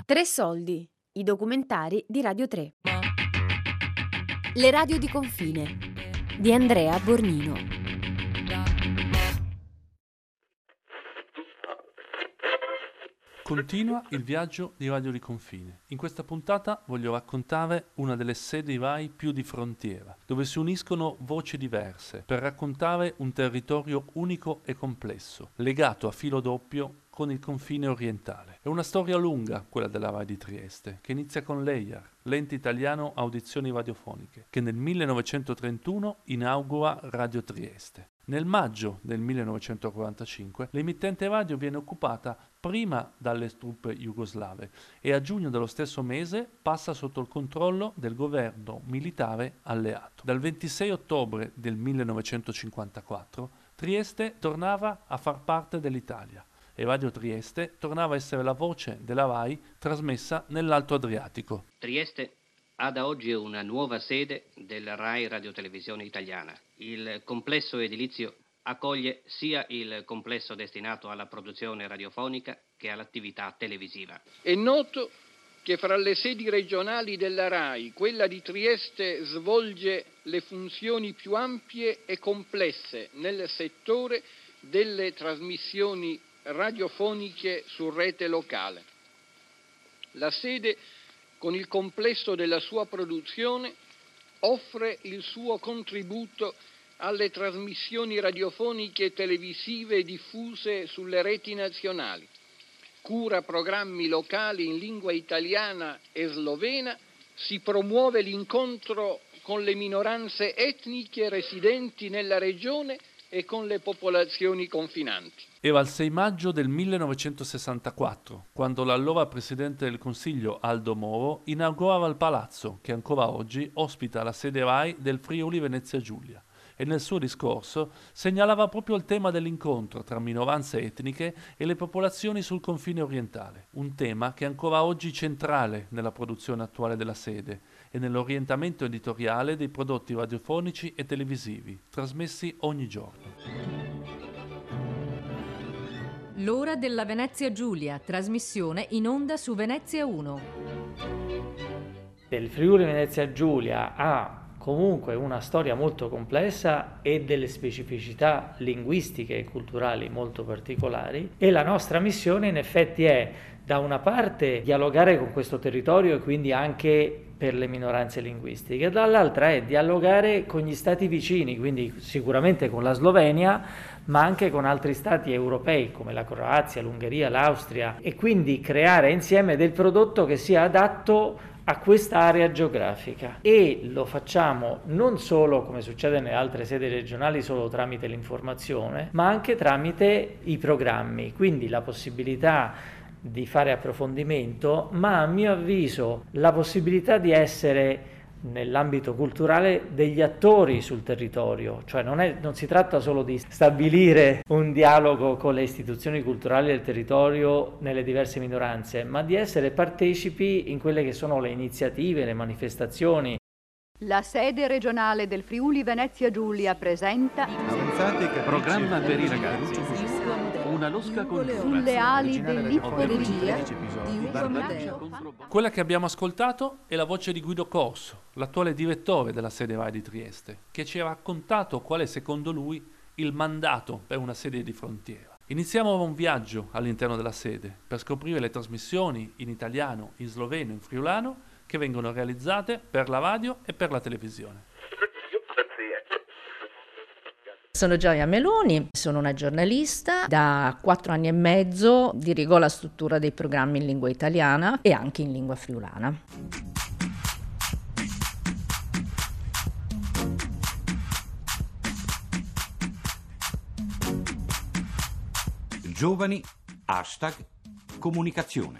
Tre soldi, i documentari di Radio 3. Le radio di confine di Andrea Bornino. Continua il viaggio di Radio di Confine. In questa puntata voglio raccontare una delle sedi RAI più di frontiera, dove si uniscono voci diverse per raccontare un territorio unico e complesso, legato a filo doppio con il confine orientale. È una storia lunga, quella della RAI di Trieste, che inizia con l'EIAR, l'ente italiano audizioni radiofoniche, che nel 1931 inaugura Radio Trieste. Nel maggio del 1945 l'emittente radio viene occupata prima dalle truppe jugoslave e a giugno dello stesso mese passa sotto il controllo del governo militare alleato. Dal 26 ottobre del 1954 Trieste tornava a far parte dell'Italia e Radio Trieste tornava a essere la voce della RAI trasmessa nell'Alto Adriatico. Trieste ha da oggi una nuova sede della RAI Radiotelevisione Italiana. Il complesso edilizio accoglie sia il complesso destinato alla produzione radiofonica che all'attività televisiva. È noto che fra le sedi regionali della RAI, quella di Trieste svolge le funzioni più ampie e complesse nel settore delle trasmissioni radiofoniche su rete locale. La sede, con il complesso della sua produzione, offre il suo contributo alle trasmissioni radiofoniche e televisive diffuse sulle reti nazionali, cura programmi locali in lingua italiana e slovena, si promuove l'incontro con le minoranze etniche residenti nella regione e con le popolazioni confinanti. Era il 6 maggio del 1964, quando l'allora Presidente del Consiglio Aldo Moro inaugurava il palazzo che ancora oggi ospita la sede RAI del Friuli Venezia Giulia e nel suo discorso segnalava proprio il tema dell'incontro tra minoranze etniche e le popolazioni sul confine orientale, un tema che è ancora oggi centrale nella produzione attuale della sede e nell'orientamento editoriale dei prodotti radiofonici e televisivi, trasmessi ogni giorno. L'ora della Venezia Giulia, trasmissione in onda su Venezia 1. Il Friuli Venezia Giulia ha comunque una storia molto complessa e delle specificità linguistiche e culturali molto particolari e la nostra missione in effetti è da una parte dialogare con questo territorio e quindi anche per le minoranze linguistiche, dall'altra è dialogare con gli stati vicini, quindi sicuramente con la Slovenia, ma anche con altri stati europei come la Croazia, l'Ungheria, l'Austria e quindi creare insieme del prodotto che sia adatto a questa area geografica e lo facciamo non solo come succede nelle altre sedi regionali solo tramite l'informazione, ma anche tramite i programmi, quindi la possibilità di fare approfondimento, ma a mio avviso la possibilità di essere nell'ambito culturale degli attori sul territorio, cioè non si tratta solo di stabilire un dialogo con le istituzioni culturali del territorio nelle diverse minoranze, ma di essere partecipi in quelle che sono le iniziative, le manifestazioni. La sede regionale del Friuli Venezia Giulia presenta Programma per i ragazzi. Una losca cultura. Sulle ali dell'iporegia. Quella che abbiamo ascoltato è la voce di Guido Corso, l'attuale direttore della sede RAI di Trieste, che ci ha raccontato qual è secondo lui il mandato per una sede di frontiera. Iniziamo ora un viaggio all'interno della sede per scoprire le trasmissioni in italiano, in sloveno, in friulano che vengono realizzate per la radio e per la televisione. Sono Gioia Meloni, sono una giornalista, da 4 anni e mezzo dirigo la struttura dei programmi in lingua italiana e anche in lingua friulana. Giovani, #comunicazione.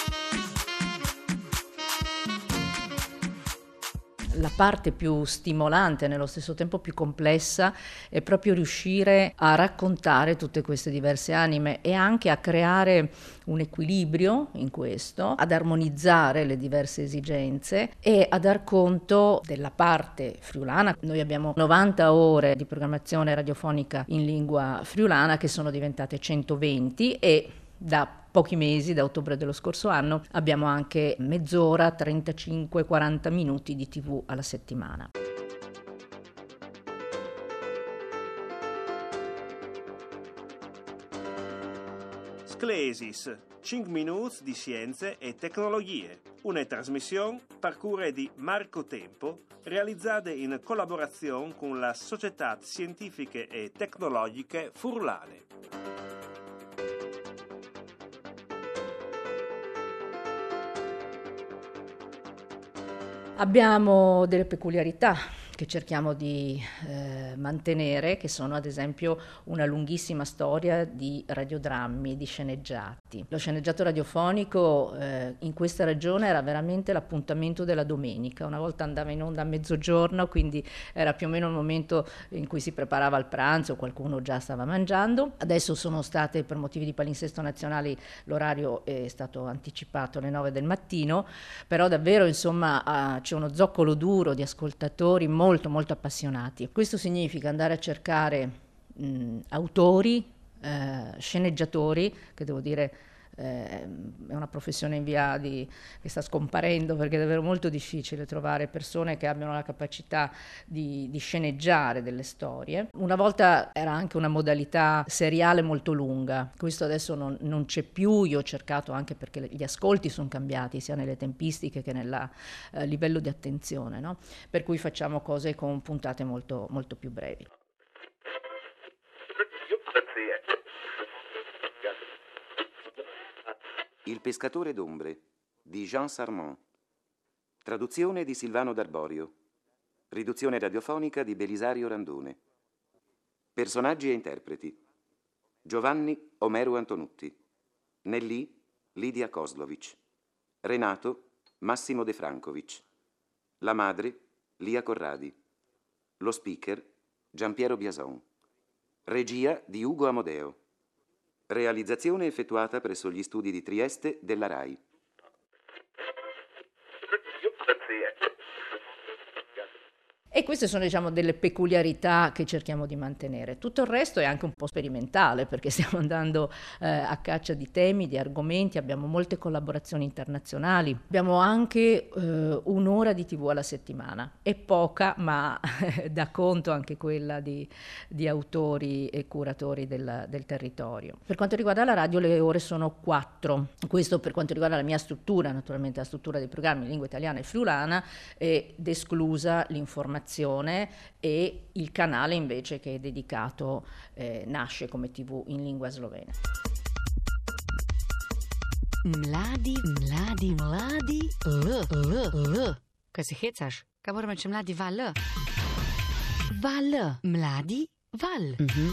La parte più stimolante, nello stesso tempo più complessa, è proprio riuscire a raccontare tutte queste diverse anime e anche a creare un equilibrio in questo, ad armonizzare le diverse esigenze e a dar conto della parte friulana. Noi abbiamo 90 ore di programmazione radiofonica in lingua friulana che sono diventate 120 e da pochi mesi, da ottobre dello scorso anno, abbiamo anche mezz'ora, 35-40 minuti di TV alla settimana. Sclesis, 5 minuti di scienze e tecnologie, una trasmissione per cura di Marco Tempo, realizzata in collaborazione con la Società Scientifiche e Tecnologiche Furlane. Abbiamo delle peculiarità che cerchiamo di mantenere, che sono ad esempio una lunghissima storia di radiodrammi, di sceneggiati. Lo sceneggiato radiofonico in questa regione era veramente l'appuntamento della domenica, una volta andava in onda a mezzogiorno, quindi era più o meno il momento in cui si preparava il pranzo, qualcuno già stava mangiando. Adesso sono state, per motivi di palinsesto nazionali, l'orario è stato anticipato alle 9 del mattino, però davvero insomma c'è uno zoccolo duro di ascoltatori molto appassionati. Questo significa andare a cercare autori, sceneggiatori, che devo dire è una professione in via che sta scomparendo, perché è davvero molto difficile trovare persone che abbiano la capacità di sceneggiare delle storie. Una volta era anche una modalità seriale molto lunga, questo adesso non c'è più. Io ho cercato, anche perché gli ascolti sono cambiati sia nelle tempistiche che nel livello di attenzione, no? Per cui facciamo cose con puntate molto più brevi. Il pescatore d'ombre di Jean Sarment. Traduzione di Silvano D'Arborio. Riduzione radiofonica di Belisario Randone. Personaggi e interpreti: Giovanni Omero Antonutti, Nellì Lidia Kozlovic, Renato Massimo De Francovic, la madre Lia Corradi, lo speaker Giampiero Biason, regia di Ugo Amodeo. Realizzazione effettuata presso gli studi di Trieste della RAI. E queste sono, diciamo, delle peculiarità che cerchiamo di mantenere. Tutto il resto è anche un po' sperimentale, perché stiamo andando a caccia di temi, di argomenti, abbiamo molte collaborazioni internazionali, abbiamo anche un'ora di TV alla settimana. È poca, ma dà conto anche quella di autori e curatori del territorio. Per quanto riguarda la radio, le ore sono 4. Questo per quanto riguarda la mia struttura, naturalmente la struttura dei programmi in lingua italiana e friulana, ed esclusa l'informazione, e il canale invece che è dedicato, nasce come TV in lingua slovena. Mladi, L. Kaj se hecaš? Kaj moramo reči mladi val? Val, mladi val.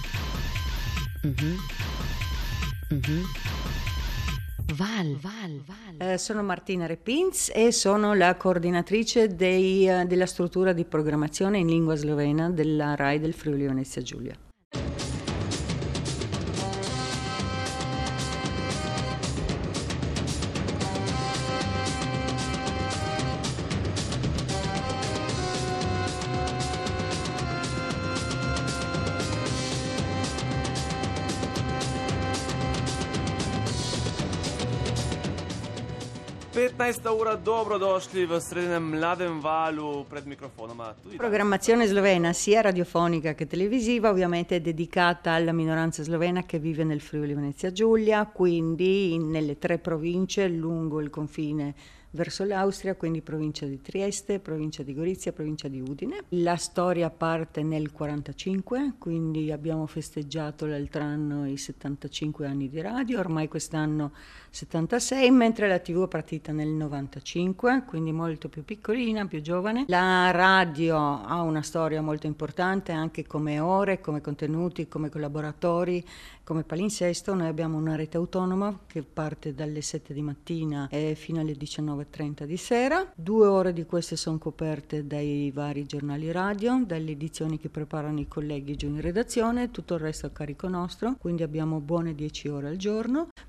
Val. Sono Martina Repinz e sono la coordinatrice della struttura di programmazione in lingua slovena della RAI del Friuli Venezia Giulia. Ura, dobrodošli v srednjem mladem valu pred mikrofonoma. Programmazione slovena sia radiofonica che televisiva, ovviamente è dedicata alla minoranza slovena che vive nel Friuli Venezia Giulia, quindi nelle 3 province lungo il confine verso l'Austria, quindi provincia di Trieste, provincia di Gorizia, provincia di Udine. La storia parte nel 1945, quindi abbiamo festeggiato l'altro anno i 75 anni di radio, ormai quest'anno 76, mentre la TV è partita nel 95, quindi molto più piccolina, più giovane. La radio ha una storia molto importante anche come ore, come contenuti, come collaboratori, come palinsesto. Noi abbiamo una rete autonoma che parte dalle 7 di mattina e fino alle 19:30 di sera. 2 ore di queste sono coperte dai vari giornali radio, dalle edizioni che preparano i colleghi giù in redazione, tutto il resto a carico nostro, quindi abbiamo buone 10 ore al giorno,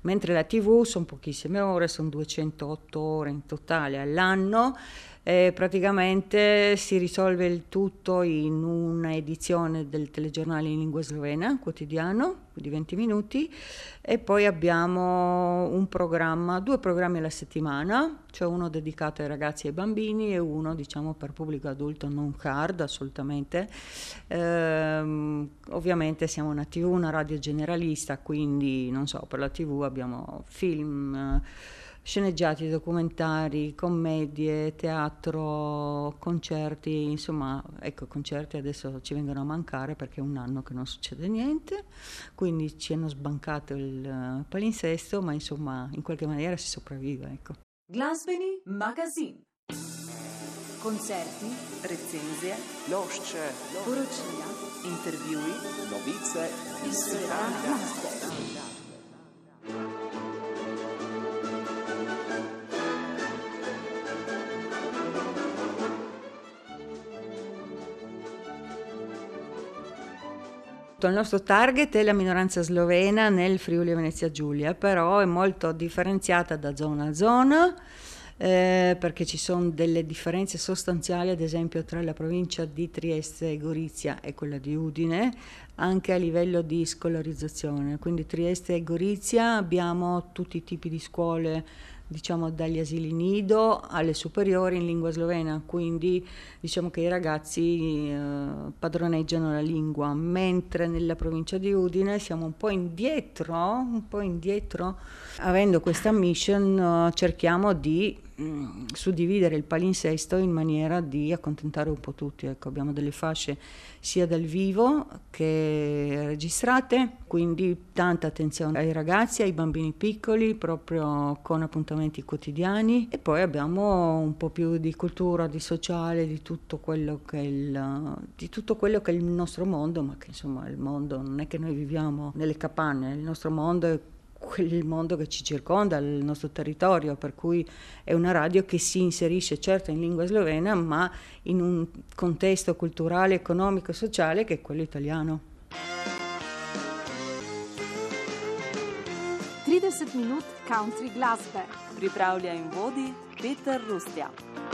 mentre la TV sono pochissime ore, sono 208 ore in totale all'anno. Praticamente si risolve il tutto in una edizione del telegiornale in lingua slovena, quotidiano, di 20 minuti, e poi abbiamo due programmi alla settimana, cioè uno dedicato ai ragazzi e ai bambini e uno per pubblico adulto non hard assolutamente. Ovviamente siamo una TV, una radio generalista, quindi per la TV abbiamo film, sceneggiati, documentari, commedie, teatro, concerti, insomma, concerti adesso ci vengono a mancare perché è un anno che non succede niente, quindi ci hanno sbancato il palinsesto, ma insomma in qualche maniera si sopravvive, Glasbeni magazin. Koncerti, recenzije, plošče, poročila, intervjuji, novice, izvedbe. Il nostro target è la minoranza slovena nel Friuli Venezia Giulia, però è molto differenziata da zona a zona, perché ci sono delle differenze sostanziali, ad esempio tra la provincia di Trieste e Gorizia e quella di Udine, anche a livello di scolarizzazione. Quindi Trieste e Gorizia abbiamo tutti i tipi di scuole, dagli asili nido alle superiori in lingua slovena, quindi che i ragazzi padroneggiano la lingua, mentre nella provincia di Udine siamo un po' indietro. Avendo questa mission cerchiamo di suddividere il palinsesto in maniera di accontentare un po' tutti. Abbiamo delle fasce sia dal vivo che registrate, quindi tanta attenzione ai ragazzi, ai bambini piccoli, proprio con appuntamenti quotidiani, e poi abbiamo un po' più di cultura, di sociale, di tutto quello che è il nostro mondo, ma che insomma il mondo non è che noi viviamo nelle capanne, il nostro mondo è il mondo che ci circonda, il nostro territorio, per cui è una radio che si inserisce certo in lingua slovena, ma in un contesto culturale, economico e sociale che è quello italiano. 30 minut country glasbe. Pripravlja in vodi Peter Rustja.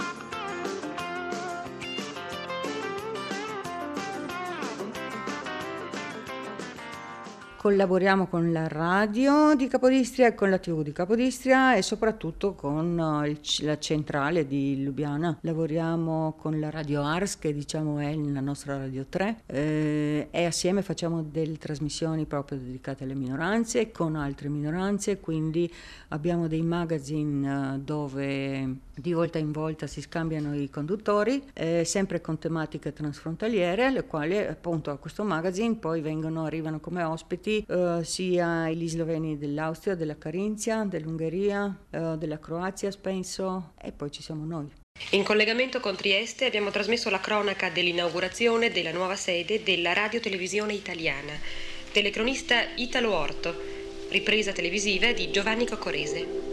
Collaboriamo con la radio di Capodistria e con la TV di Capodistria e soprattutto con la centrale di Lubiana. Lavoriamo con la Radio Ars, che è la nostra Radio 3, e assieme facciamo delle trasmissioni proprio dedicate alle minoranze, con altre minoranze, quindi abbiamo dei magazine dove di volta in volta si scambiano i conduttori, sempre con tematiche transfrontaliere, alle quali appunto a questo magazine poi arrivano come ospiti sia gli sloveni dell'Austria, della Carinzia, dell'Ungheria, della Croazia penso, e poi ci siamo noi. In collegamento con Trieste abbiamo trasmesso la cronaca dell'inaugurazione della nuova sede della Radio Televisione Italiana. Telecronista Italo Orto, ripresa televisiva di Giovanni Coccorese.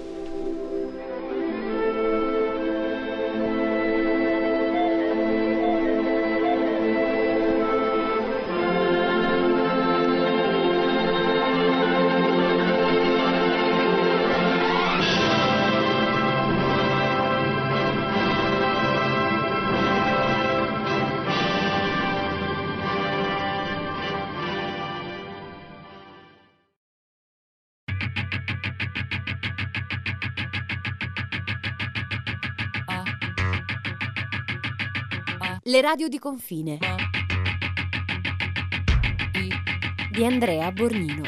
Le radio di confine di Andrea Bornino.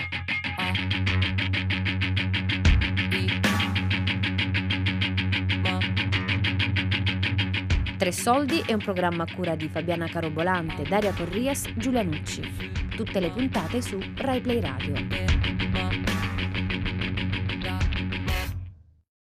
Tre soldi è un programma a cura di Fabiana Carobolante, Daria Corrias, Giulia Nucci. Tutte le puntate su Rai Play Radio.